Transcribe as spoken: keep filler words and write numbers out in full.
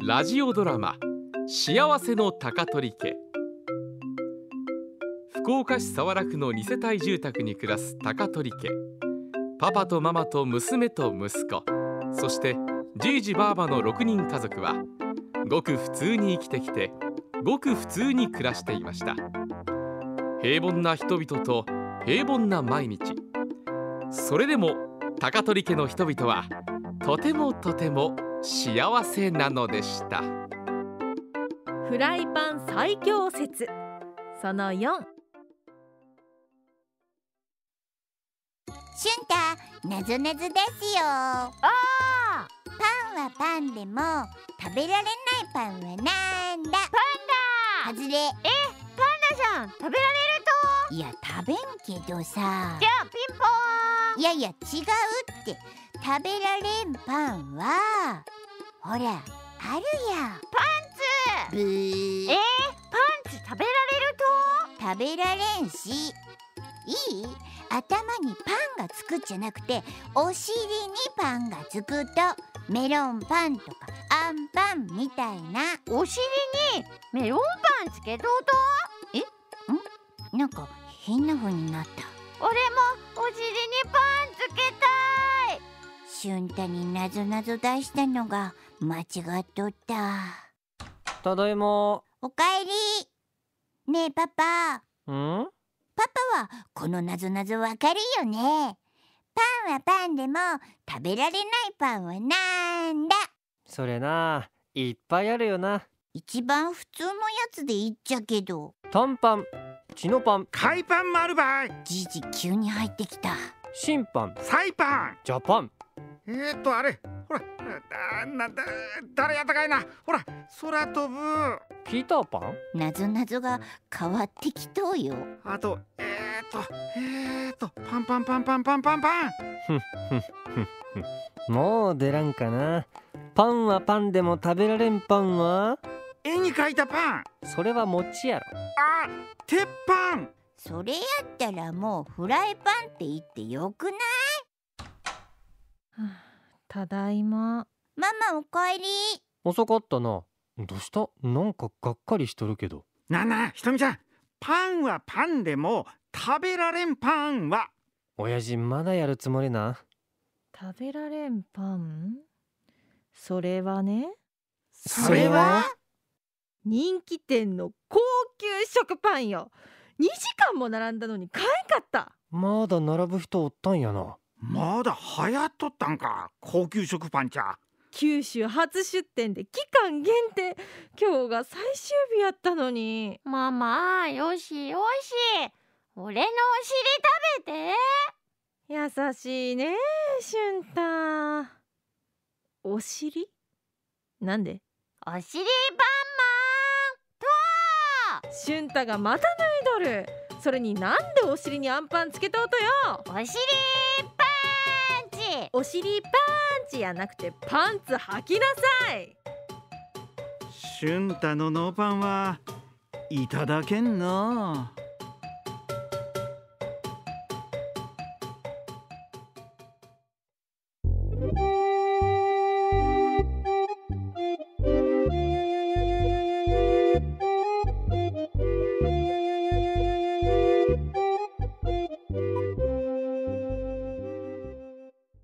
ラジオドラマ幸せの高取家。福岡市早良区のに世帯住宅に暮らす高取家。パパとママと娘と息子、そしてじいじばあばのろくにん家族はごく普通に生きてきて、ごく普通に暮らしていました。平凡な人々と平凡な毎日。それでも高取家の人々はとてもとても幸せなのでした。 フライパン最強説そのよん。 しゅんた、なぞなぞですよ。 あパンはパンでも食べられないパンはなんだ？ パンだ。 外れ。 え、パンダじゃん。食べられると？いや、食べんけどさ。 じゃあピンポーン。 いやいや、違うって。食べられんパンはほら、あるやん。 パンツ。 ブー。 えー、パンツ食べられると？食べられんし。いい？頭にパンがつくじゃなくて、お尻にパンがつくとメロンパンとかアンパンみたいな。 お尻にメロンパンつけとうと？ え？ん？なんか変な風になった。 俺もお尻にパンつけたい。 しゅんたになぞなぞ出したのが間違っとった。 ただいま。 おかえり。ねえパパ。 ん？ パパはこのなぞなぞわかるよね。パンはパンでも食べられないパンはなんだ？ それな、いっぱいあるよな。 一番普通のやつでいいっちゃけど。 短パン、チノパン、 海パンもあるばい。 じいじ急に入ってきた。 新パン、 サイパン、 ジャパン。 えーっとあれ、ほら、だなんだ誰やったかいな。ほら、空飛ぶピーターパン。 なぞなぞが変わってきとうよ。 あとえーっとえーっとパンパンパンパンパンパンパン。 ふんふんふんふん。もう出らんかな。パンはパンでも食べられんパンは絵に描いたパン。 それは餅やろ。 あ、鉄板。 それやったらもうフライパンって言ってよくない？ ただいま。 ママおかえり。 遅かったな。どうした？なんかがっかりしとるけど。 なあなあ、ひとみちゃん、パンはパンでも食べられんパンは？ 親父まだやるつもりな。 食べられんパン？それはね、 それは人気店の高級食パンよ。にじかんも並んだのに買えんかった。 まだ並ぶ人おったんやな。 まだ流行っとったんか、高級食パンちゃ。 九州初出店で期間限定。今日が最終日やったのに。 ママ、よしよし、俺のお尻食べて。 優しいねしゅんた。お尻？なんで？ お尻パンマンとしゅんたがまた脱いどる。それになんでお尻にアンパンつけとうとよ。 お尻パンチ。 お尻パンチやなくてパンツ履きなさい。 しゅんたのノーパンはいただけんな。